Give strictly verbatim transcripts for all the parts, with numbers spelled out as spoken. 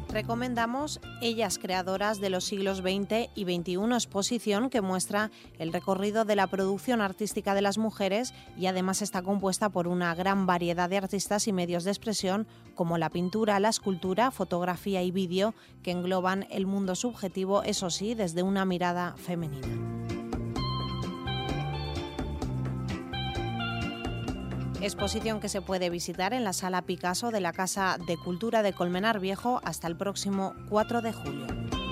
Recomendamos Ellas creadoras de los siglos veinte y veintiuno, exposición que muestra el recorrido de la producción artística de las mujeres y además está compuesta por una gran variedad de artistas y medios de expresión como la pintura, la escultura, fotografía y vídeo que engloban el mundo subjetivo, eso sí, desde una mirada femenina. Exposición que se puede visitar en la Sala Picasso de la Casa de Cultura de Colmenar Viejo hasta el próximo cuatro de julio.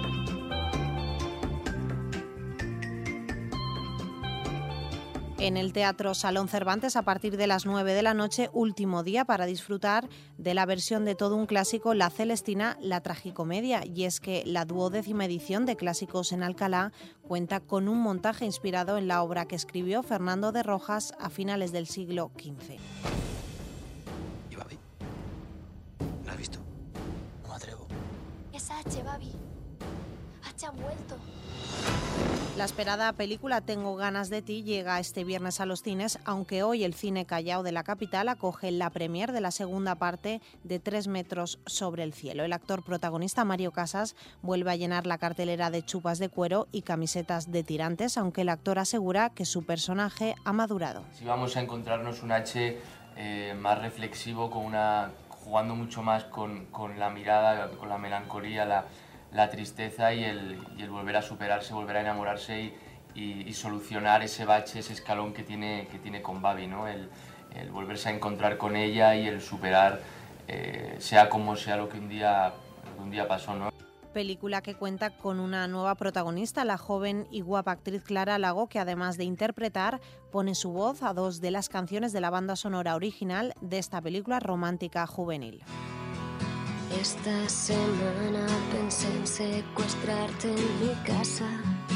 En el Teatro Salón Cervantes, a partir de las nueve de la noche, último día para disfrutar de la versión de todo un clásico, La Celestina, la tragicomedia. Y es que la duodécima edición de Clásicos en Alcalá cuenta con un montaje inspirado en la obra que escribió Fernando de Rojas a finales del siglo quince. ¿Y Babi? ¿La has visto? No me atrevo. Es H, Babi. H ha vuelto. La esperada película Tengo ganas de ti llega este viernes a los cines, aunque hoy el Cine Callao de la capital acoge la premier de la segunda parte de Tres metros sobre el cielo. El actor protagonista Mario Casas vuelve a llenar la cartelera de chupas de cuero y camisetas de tirantes, aunque el actor asegura que su personaje ha madurado. Sí, vamos a encontrarnos un H eh, más reflexivo, con una, jugando mucho más con, con la mirada, con la melancolía, la... la tristeza y el, y el volver a superarse, volver a enamorarse y, y, y solucionar ese bache, ese escalón que tiene, que tiene con Babi, ¿no? El, el volverse a encontrar con ella y el superar, eh, sea como sea lo que un día, lo que un día pasó, ¿no? Película que cuenta con una nueva protagonista, la joven y guapa actriz Clara Lago, que además de interpretar, pone su voz a dos de las canciones de la banda sonora original de esta película romántica juvenil. Esta semana pensé en secuestrarte en mi casa.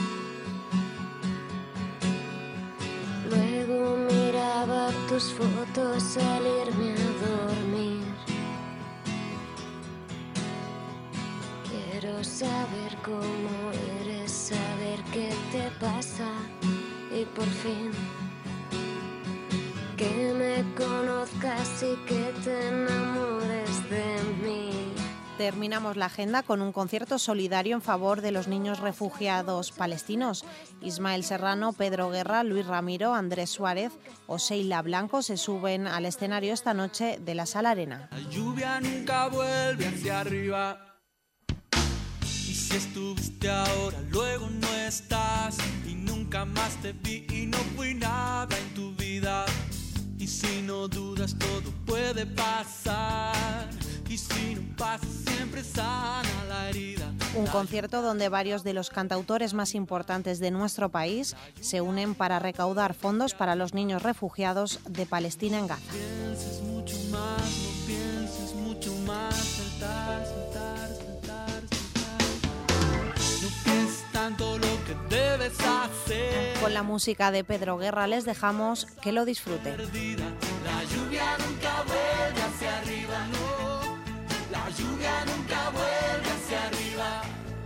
Luego miraba tus fotos al irme a dormir. Quiero saber cómo eres, saber qué te pasa y por fin que me conozcas y que te enamores de mí. Terminamos la agenda con un concierto solidario en favor de los niños refugiados palestinos. Ismael Serrano, Pedro Guerra, Luis Ramiro, Andrés Suárez o Sheila Blanco se suben al escenario esta noche de la Sala Arena. La lluvia nunca vuelve hacia arriba. Y si estuviste ahora, luego no estás. Y nunca más te vi y no fui nada en tu vida. Y si no dudas, todo puede pasar. Y si no pasa, siempre sana la herida. Un concierto donde varios de los cantautores más importantes de nuestro país se unen para recaudar fondos para los niños refugiados de Palestina en Gaza. No pienses mucho más, no pienses mucho más. Saltar, saltar, saltar, saltar. No pienses tanto lo que debes hacer. Con la música de Pedro Guerra les dejamos que lo disfruten. La lluvia nunca vuelve hacia arriba, no. La lluvia nunca vuelve hacia arriba.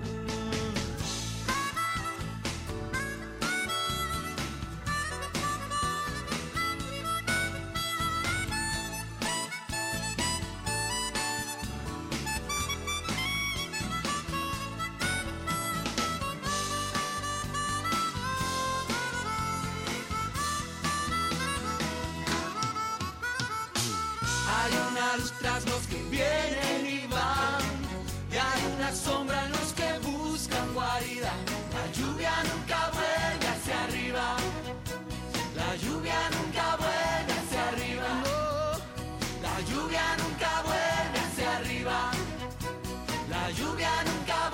Hay una luz tras los que vienen y van, y hay una sombra en los que buscan guarida. La lluvia nunca vuelve hacia arriba. La lluvia nunca vuelve hacia arriba. No. La lluvia nunca vuelve hacia arriba. La lluvia nunca